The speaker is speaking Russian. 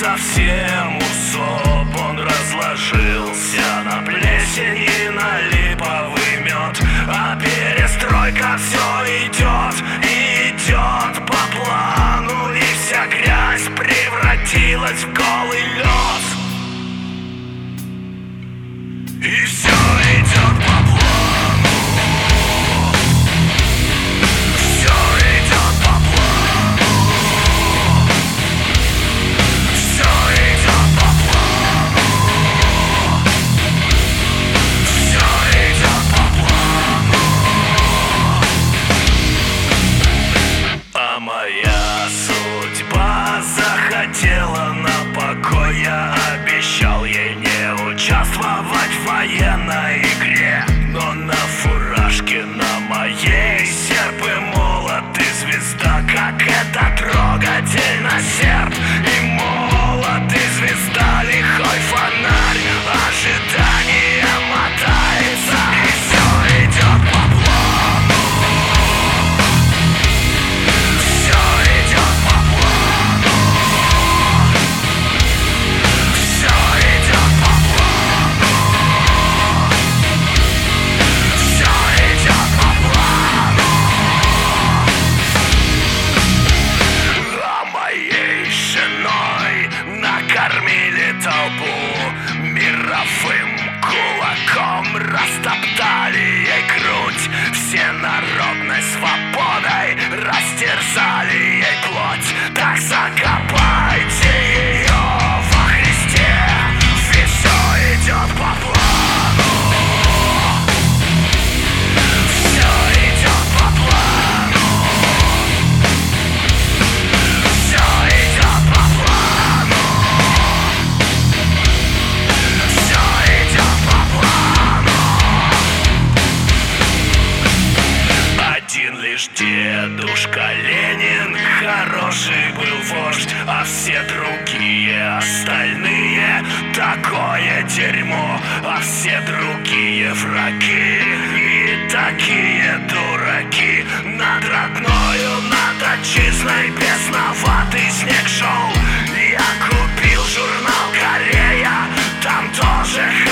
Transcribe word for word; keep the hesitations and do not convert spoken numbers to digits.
совсем усоп. Он разложился на плесень и на липовый мед. А перестройка все идет и идет по плану, и вся грязь превратилась в голый лед. И все идет по плану. Все идет по плану. Все идет по плану. Все идет по плану. А моя судьба захотела на покой. Я обещал ей не участвовать в военной игре, но на фуражке на моей серп и молот и звезда. Как это трогательно, серп и молот и звезда. Лихой фонарь, ожидание мотается, и все идет по плану. Все идет по плану. Все идет по плану. Все идет по плану. А моей женой накормили толпу, мировым кулаком растоптали ей грудь, всенародной свободой растерзали ей плоть. Так закопайте ее во Христе, ведь все идет по плану. Все идет по плану. Все идет по плану. Все идет по плану. Один лишь дедушка Ленин хороший был вождь, а все другие остальные такое дерьмо, а все другие враги и такие дураки. Над родною, над отчизной бесноватый снег шел. Я купил журнал «Корея», там тоже